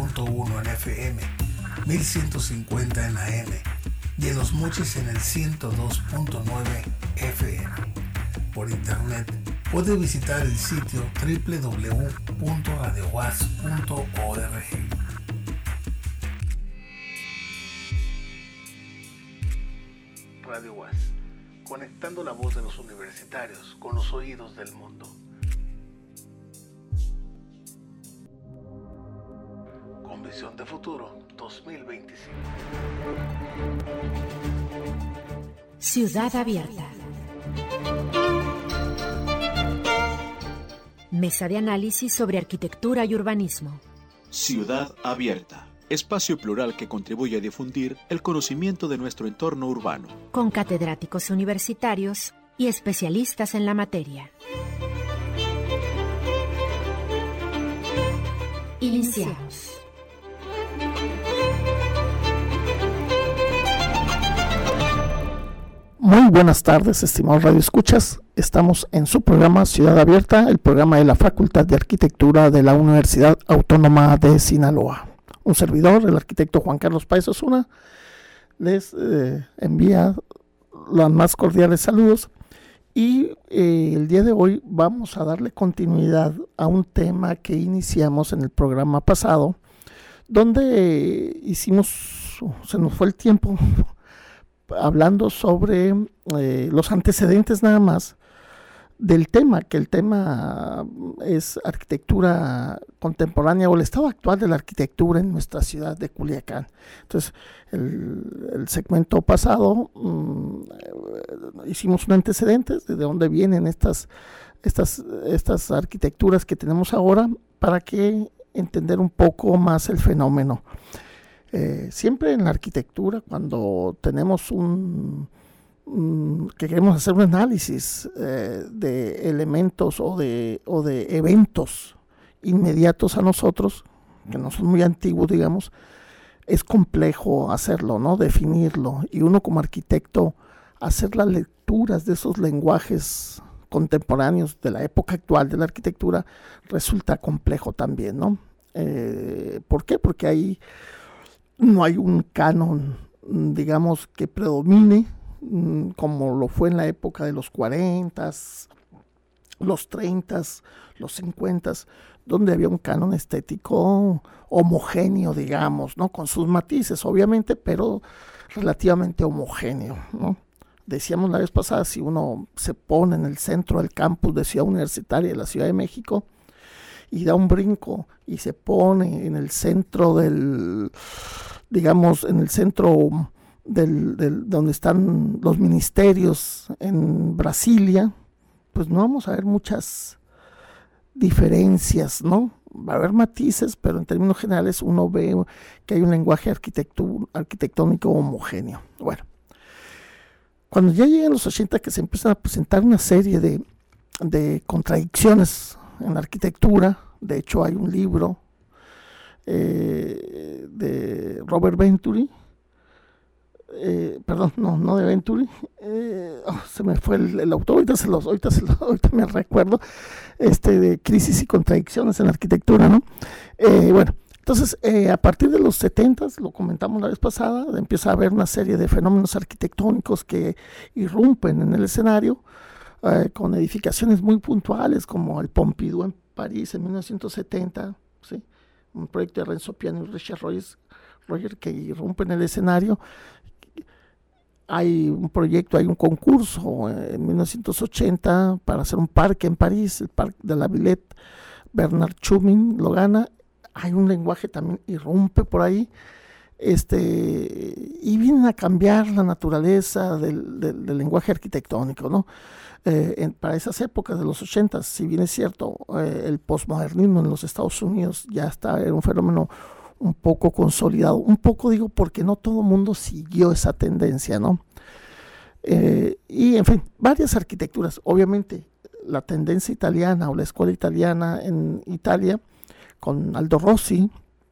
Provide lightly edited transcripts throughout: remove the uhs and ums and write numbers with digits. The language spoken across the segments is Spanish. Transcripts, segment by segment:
96.1 en FM, 1150 en AM y en Los Mochis en el 102.9 FM. Por internet puede visitar el sitio www.radiowaz.org. Radio UAS, conectando la voz de los universitarios con los oídos del mundo. Con visión de futuro 2025. Ciudad Abierta. Mesa de análisis sobre arquitectura y urbanismo. Ciudad Abierta. Espacio plural que contribuye a difundir el conocimiento de nuestro entorno urbano. Con catedráticos universitarios y especialistas en la materia. Iniciamos. Muy buenas tardes, estimados radioescuchas. Estamos en su programa Ciudad Abierta, el programa de la Facultad de Arquitectura de la Universidad Autónoma de Sinaloa. Un servidor, el arquitecto Juan Carlos Páez Osuna, les envía los más cordiales saludos y el día de hoy vamos a darle continuidad a un tema que iniciamos en el programa pasado, donde se nos fue el tiempo hablando sobre los antecedentes nada más del tema, que el tema es arquitectura contemporánea o el estado actual de la arquitectura en nuestra ciudad de Culiacán. Entonces, el segmento pasado hicimos un antecedente de dónde vienen estas arquitecturas que tenemos ahora para que entender un poco más el fenómeno. Siempre en la arquitectura, cuando tenemos que queremos hacer un análisis de elementos o de eventos inmediatos a nosotros, que no son muy antiguos, digamos, es complejo hacerlo, ¿no? Definirlo. Y uno como arquitecto, hacer las lecturas de esos lenguajes contemporáneos de la época actual de la arquitectura resulta complejo también, ¿no? ¿Por qué? Porque no hay un canon, digamos, que predomine, como lo fue en la época de los 40s, los 30s, los 50s, donde había un canon estético homogéneo, digamos, ¿no? Con sus matices, obviamente, pero relativamente homogéneo, ¿no? Decíamos la vez pasada, si uno se pone en el centro del campus de Ciudad Universitaria de la Ciudad de México y da un brinco y se pone en el centro digamos, en el centro donde están los ministerios en Brasilia, pues no vamos a ver muchas diferencias, ¿no? Va a haber matices, pero en términos generales uno ve que hay un lenguaje arquitectónico homogéneo. Bueno, cuando ya llegan los 80, que se empiezan a presentar una serie de contradicciones en la arquitectura, de hecho hay un libro de Robert Venturi, perdón, no de Venturi, se me fue el autor, ahorita me recuerdo, de Crisis y Contradicciones en la Arquitectura, ¿no? Bueno, entonces a partir de los 70s, lo comentamos la vez pasada, empieza a haber una serie de fenómenos arquitectónicos que irrumpen en el escenario, con edificaciones muy puntuales como el Pompidou en París en 1970, ¿sí? Un proyecto de Renzo Piano y Richard Roger que irrumpe en el escenario. Hay un concurso en 1980 para hacer un parque en París, el Parque de la Villette. Bernard Tschumi lo gana. Hay un lenguaje también, irrumpe por ahí, y vienen a cambiar la naturaleza del lenguaje arquitectónico, ¿no? Para esas épocas de los 80, si bien es cierto, el posmodernismo en los Estados Unidos era un fenómeno un poco consolidado, un poco digo porque no todo el mundo siguió esa tendencia, ¿no? Y en fin, varias arquitecturas, obviamente la tendencia italiana o la escuela italiana en Italia, con Aldo Rossi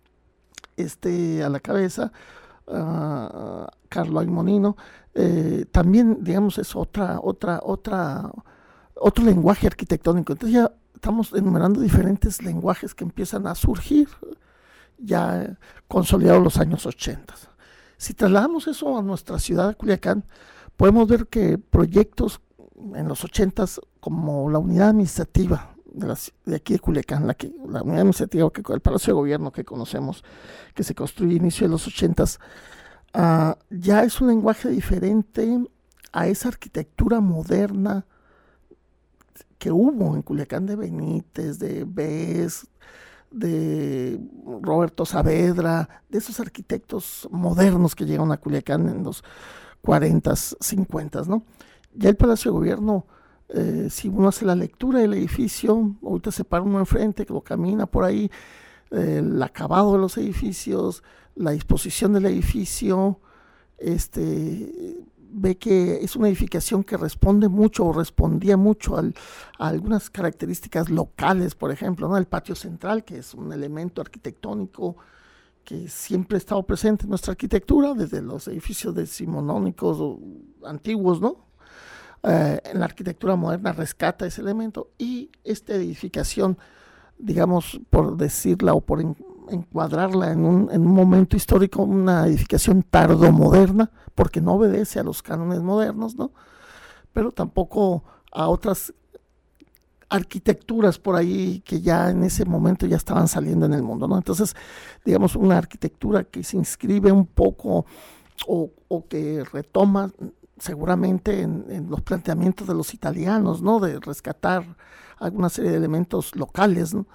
a la cabeza, Carlo Aimonino, también digamos es otro lenguaje arquitectónico. Entonces ya estamos enumerando diferentes lenguajes que empiezan a surgir ya consolidado los años 80. Si trasladamos eso a nuestra ciudad de Culiacán, podemos ver que proyectos en los 80 como la unidad administrativa de aquí de Culiacán, la unidad administrativa, el Palacio de Gobierno que conocemos, que se construye a inicio de los 80, ya es un lenguaje diferente a esa arquitectura moderna que hubo en Culiacán de Benítez, de Bes, de Roberto Saavedra, de esos arquitectos modernos que llegaron a Culiacán en los 40s, 50s, ¿no? Ya el Palacio de Gobierno, si uno hace la lectura del edificio, ahorita se para uno enfrente, que lo camina por ahí, el acabado de los edificios, la disposición del edificio, ve que es una edificación que responde mucho o respondía mucho a algunas características locales, por ejemplo, ¿no? El patio central, que es un elemento arquitectónico que siempre ha estado presente en nuestra arquitectura, desde los edificios decimonónicos o antiguos, ¿no? En la arquitectura moderna rescata ese elemento, y esta edificación, digamos, por decirla o por encuadrarla en un momento histórico, una edificación tardomoderna, porque no obedece a los cánones modernos, ¿no? Pero tampoco a otras arquitecturas por ahí que ya en ese momento ya estaban saliendo en el mundo, ¿no? Entonces, digamos, una arquitectura que se inscribe un poco o que retoma seguramente en los planteamientos de los italianos, ¿no? De rescatar alguna serie de elementos locales, ¿no?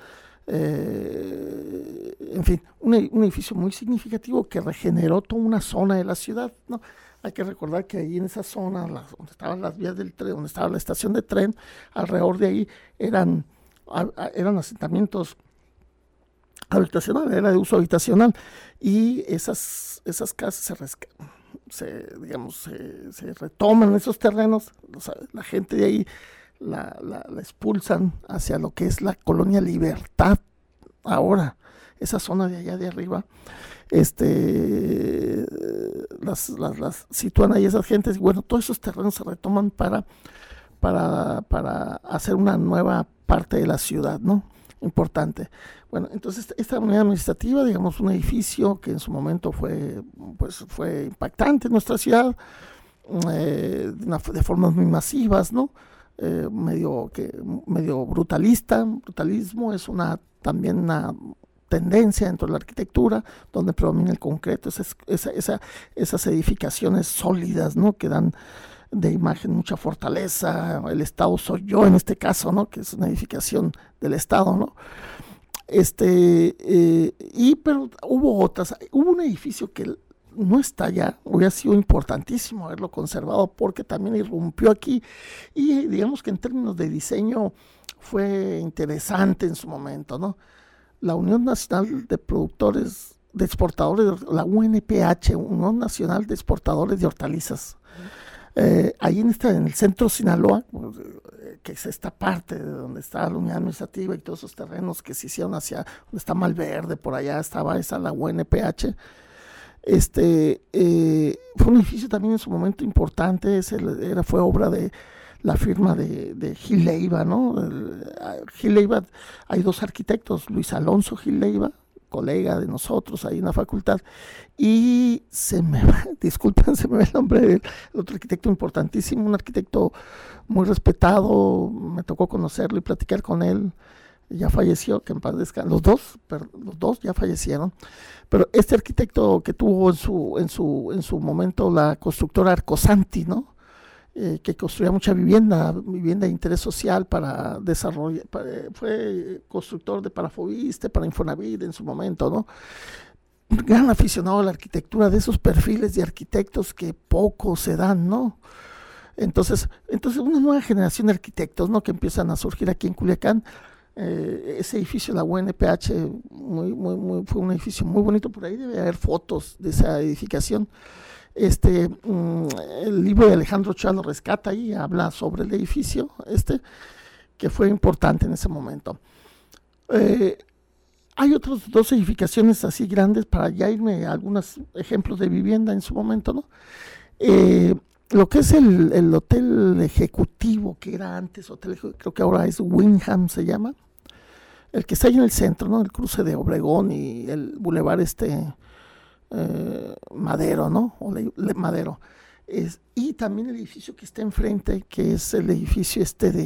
En fin, un edificio muy significativo que regeneró toda una zona de la ciudad, ¿no? Hay que recordar que ahí en esa zona, donde estaban las vías del tren, donde estaba la estación de tren, alrededor de ahí eran asentamientos habitacionales, era de uso habitacional, y esas casas se retoman esos terrenos, la gente de ahí la expulsan hacia lo que es la colonia Libertad ahora, esa zona de allá de arriba, las sitúan ahí esas gentes, y bueno, todos esos terrenos se retoman para hacer una nueva parte de la ciudad, ¿no? Importante. Bueno, entonces esta unidad administrativa, digamos, un edificio que en su momento fue impactante en nuestra ciudad, de formas muy masivas, ¿no? Medio brutalismo es también una tendencia dentro de la arquitectura, donde predomina el concreto, esas edificaciones sólidas, ¿no? Que dan de imagen mucha fortaleza. El Estado soy yo en este caso, ¿no? Que es una edificación del Estado, ¿no? Pero hubo un edificio que no está ya, hubiera sido importantísimo haberlo conservado, porque también irrumpió aquí, y digamos que en términos de diseño fue interesante en su momento, ¿no? La Unión Nacional de Productores, de Exportadores, la UNPH, Unión Nacional de Exportadores de Hortalizas, ahí en el centro de Sinaloa, que es esta parte de donde está la unidad administrativa y todos esos terrenos que se hicieron hacia donde está Malverde, por allá estaba la UNPH. Fue un edificio también en su momento importante, fue obra de la firma de Gil Leiva, ¿no? Gil Leiva, hay dos arquitectos, Luis Alonso Gil Leiva, colega de nosotros ahí en la facultad, y disculpen, se me va el nombre del otro arquitecto importantísimo, un arquitecto muy respetado, me tocó conocerlo y platicar con él, ya falleció, que en paz descanse, los dos ya fallecieron, pero este arquitecto que tuvo en su momento la constructora Arcosanti, ¿no? Que construía mucha vivienda de interés social para desarrollar, fue constructor de Parafoviste, para Infonavit en su momento, ¿no? Un gran aficionado a la arquitectura, de esos perfiles de arquitectos que poco se dan, ¿no? Entonces una nueva generación de arquitectos, ¿no? Que empiezan a surgir aquí en Culiacán. Ese edificio, la UNPH, fue un edificio muy bonito, por ahí debe haber fotos de esa edificación. El libro de Alejandro Ochoa lo rescata y habla sobre el edificio que fue importante en ese momento. Hay otras dos edificaciones así grandes, para ya irme a algunos ejemplos de vivienda en su momento, ¿no? Lo que es el hotel ejecutivo, que era antes hotel, creo que ahora es Wyndham, se llama. el que está ahí en el centro, ¿no? El cruce de Obregón y el bulevar Madero, ¿no? Madero. Y también el edificio que está enfrente, que es el edificio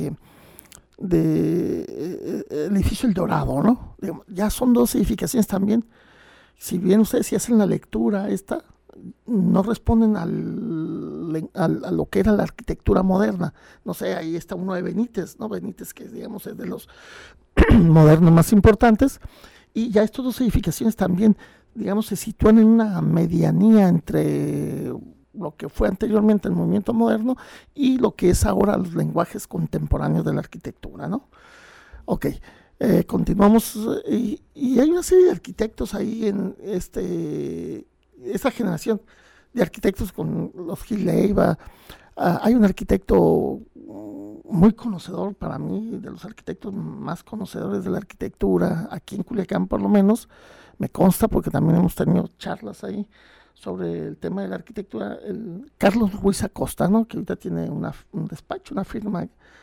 el edificio El Dorado, ¿no? Ya son dos edificaciones también. Si bien ustedes si hacen la lectura no responden a lo que era la arquitectura moderna. No sé, ahí está uno de Benítez, ¿no? Benítez, que digamos es de los modernos más importantes. Y ya estas dos edificaciones también, digamos, se sitúan en una medianía entre lo que fue anteriormente el movimiento moderno y lo que es ahora los lenguajes contemporáneos de la arquitectura, ¿no? Ok, continuamos, y hay una serie de arquitectos ahí en esa generación de arquitectos con los Gil Leiva. Hay un arquitecto muy conocedor para mí, de los arquitectos más conocedores de la arquitectura, aquí en Culiacán por lo menos, me consta porque también hemos tenido charlas ahí sobre el tema de la arquitectura, el Carlos Ruiz Acosta, ¿no? Que ahorita tiene un despacho, una firma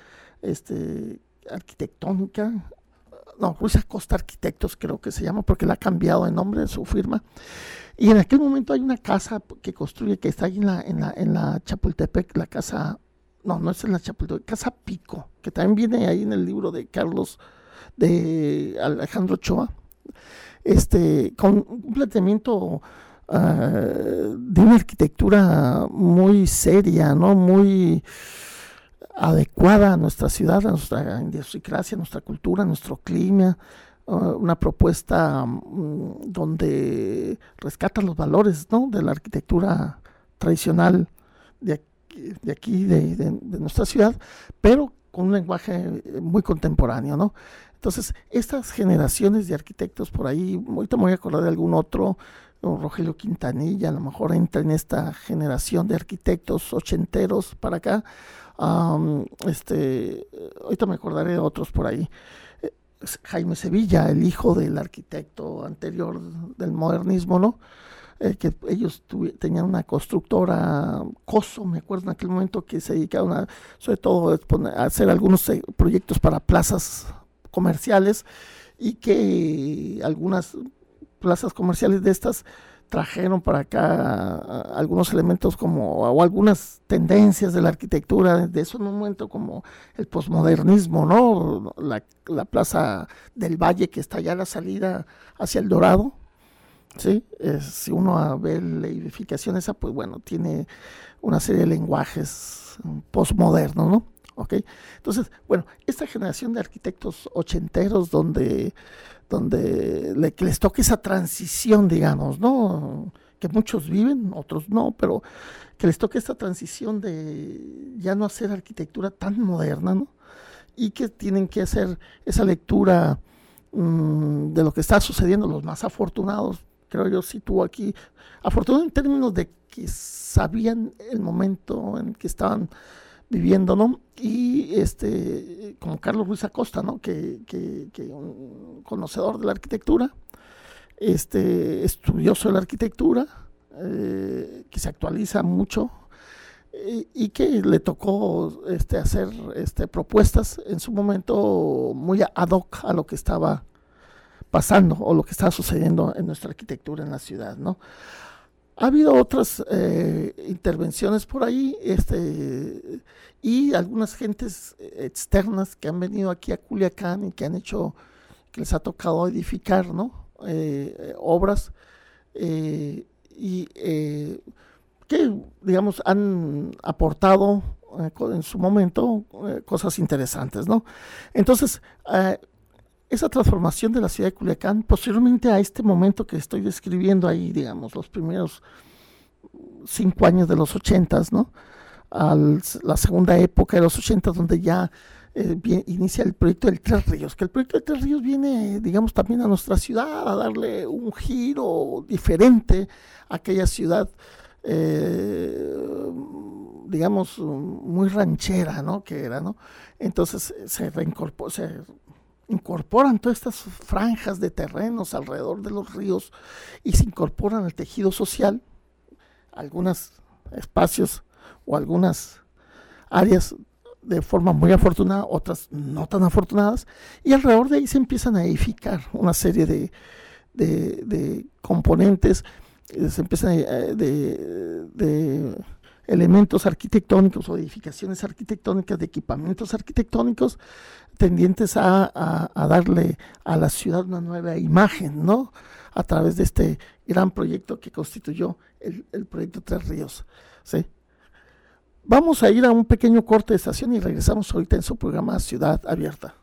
arquitectónica, no, Ruiz Acosta Arquitectos creo que se llama, porque le ha cambiado de nombre de su firma. Y en aquel momento hay una casa que construye, que está ahí en la Chapultepec, la casa, no es en la Chapultepec, Casa Pico, que también viene ahí en el libro de Alejandro Ochoa, con un planteamiento de una arquitectura muy seria, ¿no? Muy adecuada a nuestra ciudad, a nuestra idiosincrasia, a nuestra cultura, a nuestro clima, una propuesta donde rescata los valores, ¿no? De la arquitectura tradicional de aquí, de nuestra ciudad, pero con un lenguaje muy contemporáneo, ¿no? Entonces, estas generaciones de arquitectos por ahí, ahorita me voy a acordar de algún otro, Rogelio Quintanilla, a lo mejor entra en esta generación de arquitectos ochenteros para acá. Ahorita me acordaré de otros por ahí. Jaime Sevilla, el hijo del arquitecto anterior del modernismo, ¿no? Que ellos tenían una constructora, Coso, me acuerdo en aquel momento, que se dedicaban sobre todo a hacer algunos proyectos para plazas comerciales, y que algunas plazas comerciales de estas trajeron para acá algunos elementos o algunas tendencias de la arquitectura de ese momento, como el posmodernismo, ¿no? La Plaza del Valle, que está allá a la salida hacia El Dorado, ¿sí? Si uno ve la edificación esa, pues bueno, tiene una serie de lenguajes posmodernos, ¿no? Okay. Entonces, bueno, esta generación de arquitectos ochenteros donde les toca esa transición, digamos, ¿no? Que muchos viven, otros no, pero que les toca esta transición de ya no hacer arquitectura tan moderna, ¿no? Y que tienen que hacer esa lectura de lo que está sucediendo. Los más afortunados, creo yo, sitúo aquí, afortunados en términos de que sabían el momento en que estaban viviendo, ¿no? Y como Carlos Ruiz Acosta, ¿no? Que un conocedor de la arquitectura, estudioso de la arquitectura, que se actualiza mucho, y que le tocó hacer propuestas en su momento muy ad hoc a lo que estaba pasando o lo que estaba sucediendo en nuestra arquitectura en la ciudad, ¿no? Ha habido otras intervenciones por ahí, y algunas gentes externas que han venido aquí a Culiacán y que les ha tocado edificar, ¿no? Obras, y que, digamos, han aportado en su momento cosas interesantes, ¿no? Entonces, esa transformación de la ciudad de Culiacán, posteriormente a este momento que estoy describiendo ahí, digamos, los primeros 5 años de los 80s, ¿no? La segunda época de los 80s, donde ya inicia el proyecto del Tres Ríos, que el proyecto del Tres Ríos viene, digamos, también a nuestra ciudad a darle un giro diferente a aquella ciudad, digamos, muy ranchera, ¿no? Que era, ¿no? Entonces se incorporan todas estas franjas de terrenos alrededor de los ríos y se incorporan al tejido social algunos espacios o algunas áreas de forma muy afortunada, otras no tan afortunadas, y alrededor de ahí se empiezan a edificar una serie de componentes, se empiezan de elementos arquitectónicos o edificaciones arquitectónicas, de equipamientos arquitectónicos tendientes a darle a la ciudad una nueva imagen, ¿no? A través de este gran proyecto que constituyó el proyecto Tres Ríos, ¿sí? Vamos a ir a un pequeño corte de estación y regresamos ahorita en su programa Ciudad Abierta.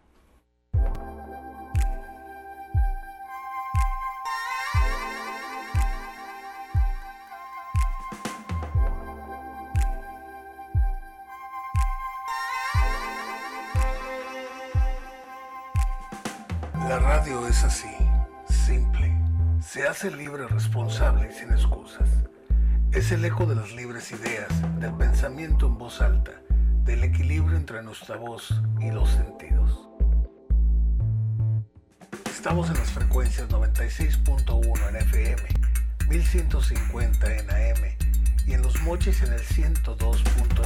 La radio es así, simple. Se hace libre, responsable y sin excusas. Es el eco de las libres ideas, del pensamiento en voz alta, del equilibrio entre nuestra voz y los sentidos. Estamos en las frecuencias 96.1 en FM, 1150 en AM y en Los Mochis en el 102.9.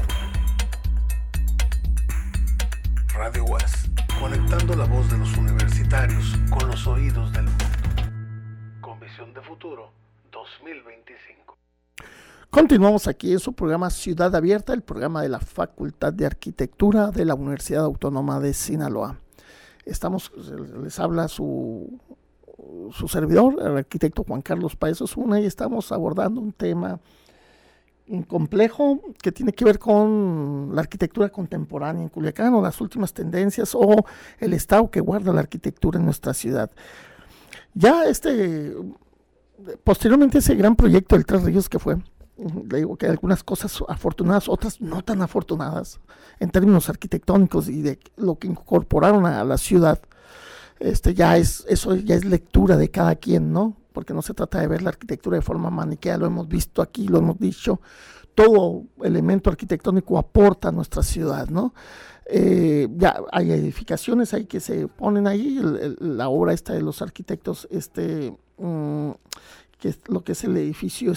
Radio UAS, conectando la voz de los universitarios con los oídos del mundo. Con visión de futuro 2025. Continuamos aquí en su programa Ciudad Abierta, el programa de la Facultad de Arquitectura de la Universidad Autónoma de Sinaloa. Les habla su servidor, el arquitecto Juan Carlos Páez Osuna, y estamos abordando un tema complejo que tiene que ver con la arquitectura contemporánea en Culiacán, o las últimas tendencias, o el estado que guarda la arquitectura en nuestra ciudad. Ya posteriormente ese gran proyecto del Tres Ríos que fue, le digo que hay algunas cosas afortunadas, otras no tan afortunadas en términos arquitectónicos y de lo que incorporaron a la ciudad. Eso ya es lectura de cada quien, ¿no? Porque no se trata de ver la arquitectura de forma maniquea, lo hemos visto aquí, lo hemos dicho, todo elemento arquitectónico aporta a nuestra ciudad, ¿no? Ya hay edificaciones ahí que se ponen ahí, la obra esta de los arquitectos, que es lo que es el edificio,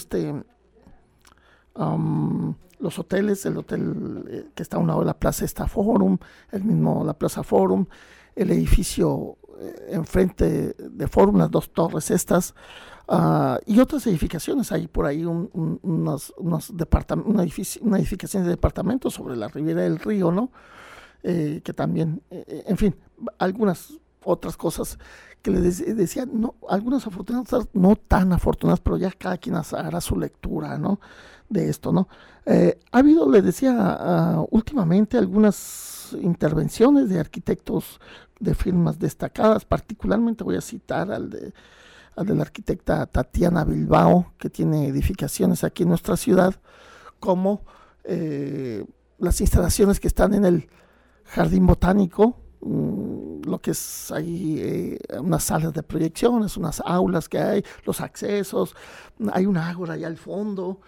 los hoteles, el hotel que está a un lado de la Plaza Forum, la Plaza Forum, el edificio enfrente de Forum, las dos torres estas, y otras edificaciones. Hay por ahí una edificación de departamentos sobre la ribera del río, ¿no? Que también, en fin, algunas otras cosas que les decía, no, algunas afortunadas, no tan afortunadas, pero ya cada quien hará su lectura, ¿no? De esto, ¿no? Ha habido, les decía, últimamente algunas intervenciones de arquitectos de firmas destacadas, particularmente voy a citar al de la arquitecta Tatiana Bilbao, que tiene edificaciones aquí en nuestra ciudad, como las instalaciones que están en el Jardín Botánico, lo que es ahí unas salas de proyecciones, unas aulas que hay, los accesos, hay un ágora allá al fondo,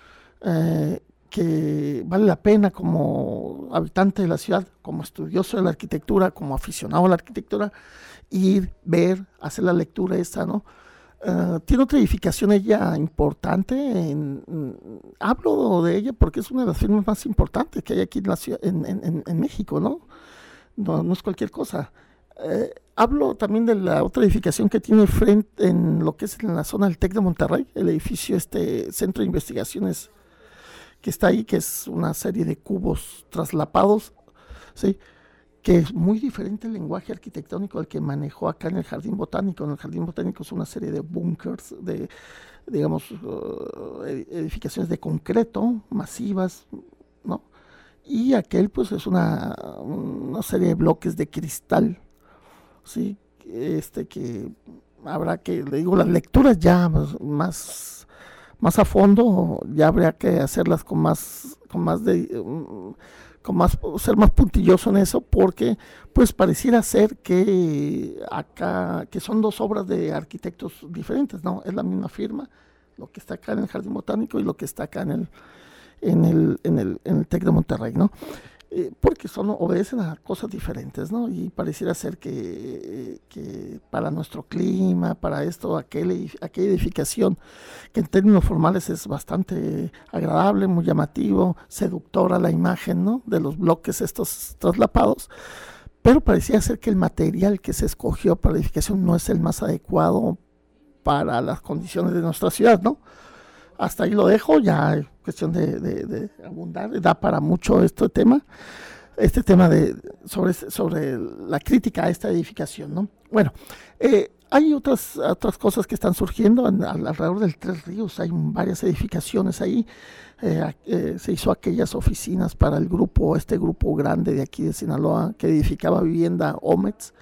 que vale la pena como habitante de la ciudad, como estudioso de la arquitectura, como aficionado a la arquitectura, ir, ver, hacer la lectura esta, ¿no? Tiene otra edificación ella importante, hablo de ella porque es una de las firmas más importantes que hay aquí en la ciudad, en México, ¿no? No es cualquier cosa. Hablo también de la otra edificación que tiene frente en lo que es en la zona del TEC de Monterrey, el edificio Centro de Investigaciones que está ahí, que es una serie de cubos traslapados, ¿sí? Que es muy diferente el lenguaje arquitectónico al que manejó acá en el Jardín Botánico. En el Jardín Botánico es una serie de búnkers, digamos, edificaciones de concreto, masivas, ¿no? Y aquel, pues, es una serie de bloques de cristal, ¿sí? Que habrá que, le digo, las lecturas ya más a fondo, ya habría que hacerlas ser más puntilloso en eso, porque pues pareciera ser que acá, que son dos obras de arquitectos diferentes, ¿no? Es la misma firma, lo que está acá en el Jardín Botánico y lo que está acá en el TEC de Monterrey, ¿no? porque obedecen a cosas diferentes, ¿no? Y pareciera ser que para nuestro clima, para esto, aquella edificación, que en términos formales es bastante agradable, muy llamativo, seductora la imagen, ¿no? De los bloques estos traslapados, pero parecía ser que el material que se escogió para la edificación no es el más adecuado para las condiciones de nuestra ciudad, ¿no? Hasta ahí lo dejo, ya es cuestión de abundar, da para mucho este tema sobre la crítica a esta edificación, ¿no? Bueno, hay otras cosas que están surgiendo alrededor del Tres Ríos, hay varias edificaciones ahí, se hizo aquellas oficinas para este grupo grande de aquí de Sinaloa que edificaba vivienda Omets,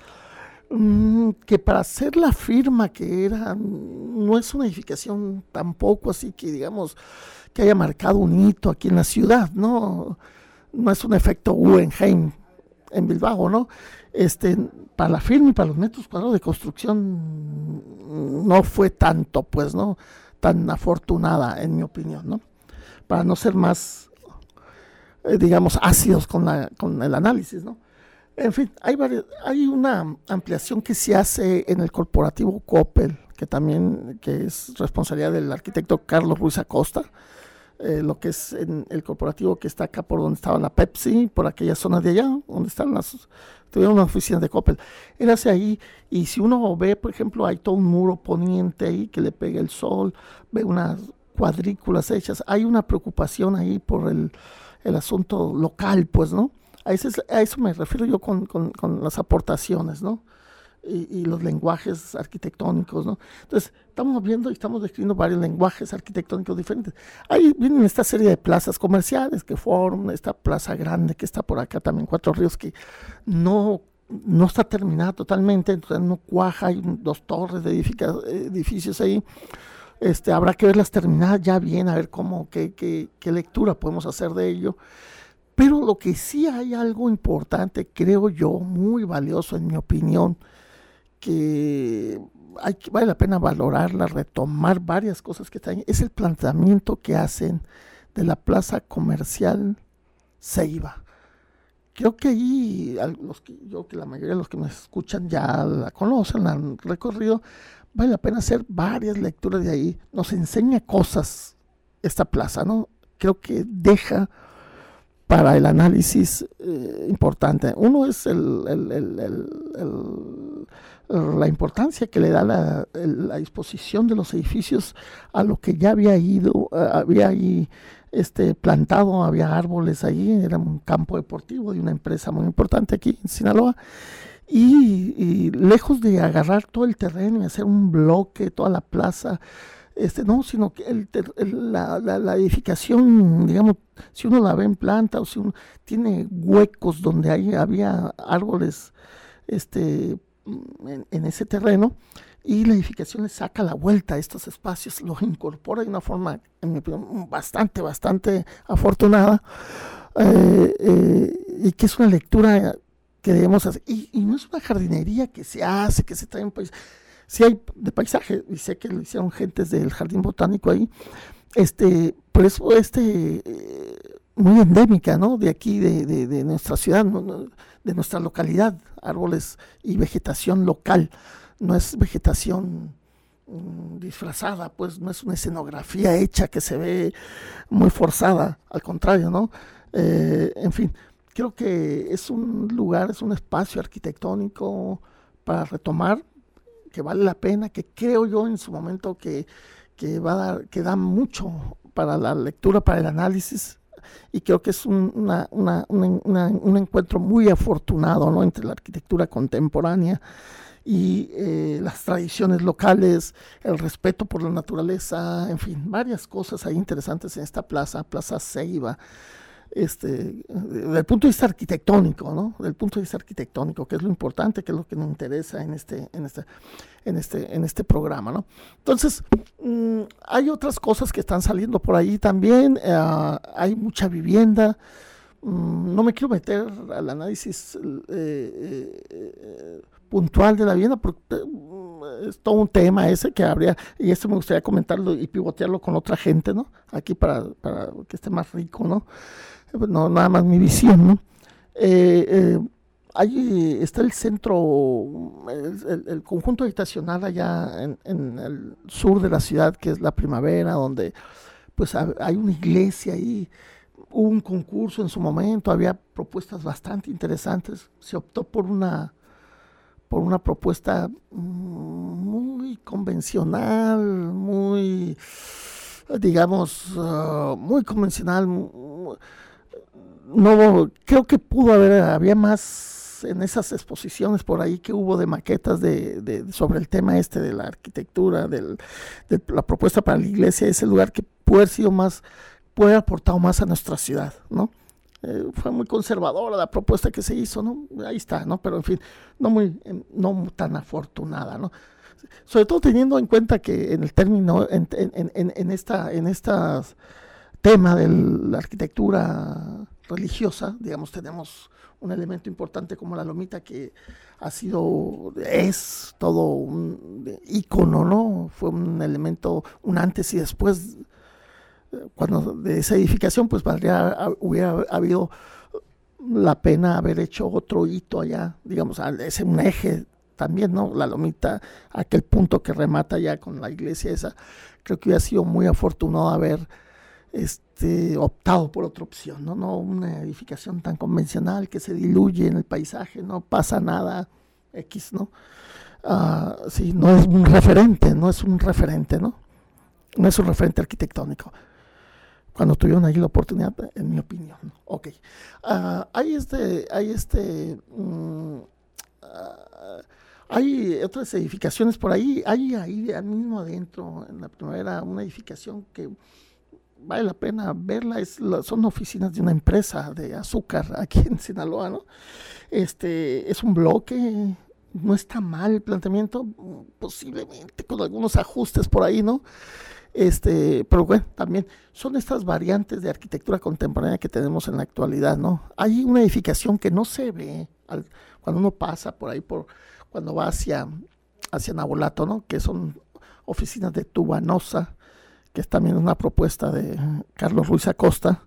que para hacer la firma que era, no es una edificación tampoco así que digamos que haya marcado un hito aquí en la ciudad, no es un efecto Guggenheim en Bilbao, ¿no? Para la firma y para los metros cuadrados de construcción no fue tanto, pues, ¿no? Tan afortunada, en mi opinión, ¿no? Para no ser más, digamos, ácidos con el análisis, ¿no? En fin, hay una ampliación que se hace en el corporativo Coppel, que es responsabilidad del arquitecto Carlos Ruiz Acosta, lo que es en el corporativo que está acá por donde estaba la Pepsi, por aquella zona de allá, donde están tuvieron una oficina de Coppel. Era hacia ahí, y si uno ve, por ejemplo, hay todo un muro poniente ahí que le pega el sol, ve unas cuadrículas hechas, hay una preocupación ahí por el asunto local, pues, ¿no? A eso me refiero yo con las aportaciones, ¿no? Y los lenguajes arquitectónicos, ¿no? Entonces, estamos viendo y estamos describiendo varios lenguajes arquitectónicos diferentes. Ahí vienen esta serie de plazas comerciales que forman esta plaza grande que está por acá también, Cuatro Ríos, que no está terminada totalmente, entonces no cuaja, hay 2 torres de edificios ahí. Habrá que verlas terminadas ya bien, a ver qué lectura podemos hacer de ello. Pero lo que sí hay algo importante, creo yo, muy valioso en mi opinión, que vale la pena valorarla, retomar varias cosas que están ahí, es el planteamiento que hacen de la plaza comercial Ceiba. Creo que ahí, que la mayoría de los que me escuchan ya la conocen, la han recorrido, vale la pena hacer varias lecturas de ahí. Nos enseña cosas esta plaza, ¿no? Creo que deja para el análisis importante. Uno es la importancia que le da la disposición de los edificios a lo que ya había ahí plantado, había árboles ahí, era un campo deportivo de una empresa muy importante aquí en Sinaloa, y lejos de agarrar todo el terreno y hacer un bloque, toda la plaza, no, sino que la edificación, digamos, si uno la ve en planta o si uno tiene huecos donde había árboles en ese terreno, y la edificación le saca la vuelta a estos espacios, los incorpora de una forma, en mi opinión, bastante afortunada, y que es una lectura que debemos hacer, y no es una jardinería que se hace, que se trae un país. Sí hay de paisaje, y sé que lo hicieron gentes del Jardín Botánico ahí, por eso muy endémica, ¿no? De aquí, de nuestra ciudad, ¿no? De nuestra localidad, árboles y vegetación local, no es vegetación disfrazada, pues no es una escenografía hecha que se ve muy forzada, al contrario, ¿no? En fin, creo que es un lugar, es un espacio arquitectónico para retomar, que vale la pena, que creo yo en su momento que da mucho para la lectura, para el análisis, y creo que es un encuentro muy afortunado, ¿no? Entre la arquitectura contemporánea y las tradiciones locales, el respeto por la naturaleza, en fin, varias cosas ahí interesantes en esta Plaza Ceiba. Desde el punto de vista arquitectónico, ¿no? Del punto de vista arquitectónico, que es lo importante, que es lo que nos interesa en este programa, ¿no? Entonces, hay otras cosas que están saliendo por ahí también, hay mucha vivienda, no me quiero meter al análisis puntual de la vivienda, porque es todo un tema ese que habría, y esto me gustaría comentarlo y pivotearlo con otra gente, ¿no? Aquí para que esté más rico, ¿no? No, nada más mi visión, ¿no? Ahí está el centro, el conjunto habitacional allá en el sur de la ciudad, que es La Primavera, donde pues hay una iglesia ahí. Hubo un concurso en su momento, había propuestas bastante interesantes. Se optó por una propuesta muy convencional, muy, digamos, muy convencional. No, creo que había más en esas exposiciones por ahí que hubo de maquetas sobre el tema de la arquitectura, de la propuesta para la iglesia, ese lugar que puede haber aportado más a nuestra ciudad, ¿no? Fue muy conservadora la propuesta que se hizo, ¿no? Ahí está, ¿no? Pero en fin, no tan afortunada, ¿no? Sobre todo teniendo en cuenta que en el término, en esta tema de la arquitectura religiosa, digamos, tenemos un elemento importante como la lomita, que es todo un ícono, ¿no? Fue un elemento, un antes y después. Cuando de esa edificación, pues hubiera habido la pena haber hecho otro hito allá, digamos, es un eje también, ¿no? La lomita, aquel punto que remata ya con la iglesia esa, creo que hubiera sido muy afortunado haber optado por otra opción, ¿no? No una edificación tan convencional que se diluye en el paisaje, no pasa nada X, ¿no? Sí, no es un referente, ¿no? No es un referente arquitectónico. Cuando tuvieron ahí la oportunidad, en mi opinión. Ok. Hay otras edificaciones por ahí. Hay ahí mismo adentro, en La Primavera, una edificación que vale la pena verla. Son oficinas de una empresa de azúcar aquí en Sinaloa, ¿no? Es un bloque. No está mal el planteamiento, posiblemente con algunos ajustes por ahí, ¿no? Pero bueno, también son estas variantes de arquitectura contemporánea que tenemos en la actualidad, ¿no? Hay una edificación que no se ve cuando uno pasa por ahí, cuando va hacia Nabolato, ¿no? Que son oficinas de Tubanosa, que es también una propuesta de Carlos Ruiz Acosta,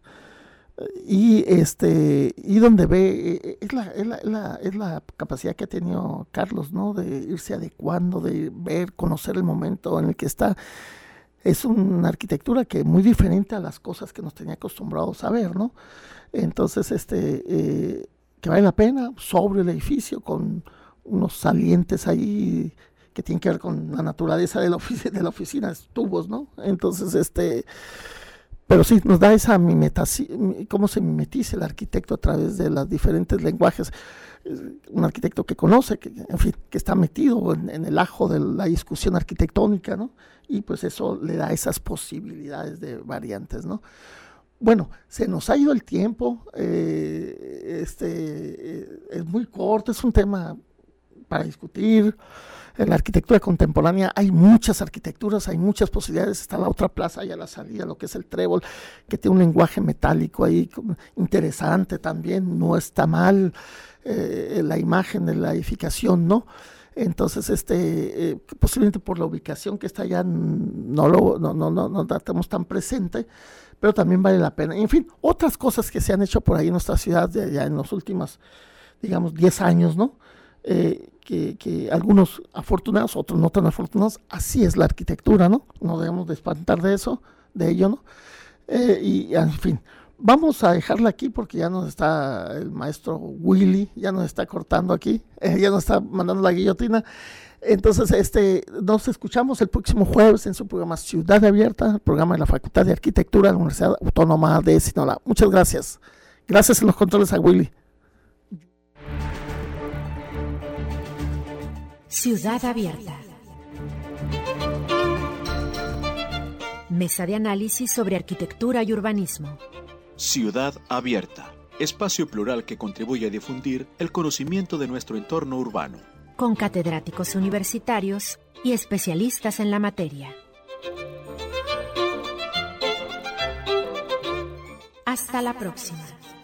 y donde ve es la capacidad que ha tenido Carlos, ¿no? De irse adecuando, de conocer el momento en el que está. Es una arquitectura que es muy diferente a las cosas que nos tenía acostumbrados a ver, ¿no? Entonces, que vale la pena, sobre el edificio, con unos salientes ahí que tienen que ver con la naturaleza de la oficina, tubos, ¿no? Entonces, pero sí, nos da esa cómo se mimetiza el arquitecto a través de los diferentes lenguajes. Un arquitecto que conoce, en fin, que está metido en el ajo de la discusión arquitectónica, ¿no? Y pues eso le da esas posibilidades de variantes, ¿no? Bueno, se nos ha ido el tiempo, es muy corto, es un tema para discutir. En la arquitectura contemporánea hay muchas arquitecturas, hay muchas posibilidades. Está la otra plaza allá a la salida, lo que es el Trébol, que tiene un lenguaje metálico ahí interesante también, no está mal la imagen de la edificación, ¿no? Entonces, posiblemente por la ubicación que está allá no la tenemos tan presente, pero también vale la pena. En fin, otras cosas que se han hecho por ahí en nuestra ciudad ya en los últimos, digamos, 10 años, ¿no? Que algunos afortunados, otros no tan afortunados. Así es la arquitectura, ¿no? No debemos de espantar de ello, ¿no? Y en fin, vamos a dejarla aquí porque ya nos está el maestro Willy, ya nos está cortando aquí, ya nos está mandando la guillotina. Entonces, nos escuchamos el próximo jueves en su programa Ciudad Abierta, el programa de la Facultad de Arquitectura de la Universidad Autónoma de Sinaloa. Muchas gracias. Gracias en los controles a Willy. Ciudad Abierta. Mesa de análisis sobre arquitectura y urbanismo. Ciudad Abierta. Espacio plural que contribuye a difundir el conocimiento de nuestro entorno urbano. Con catedráticos universitarios y especialistas en la materia. Hasta la próxima.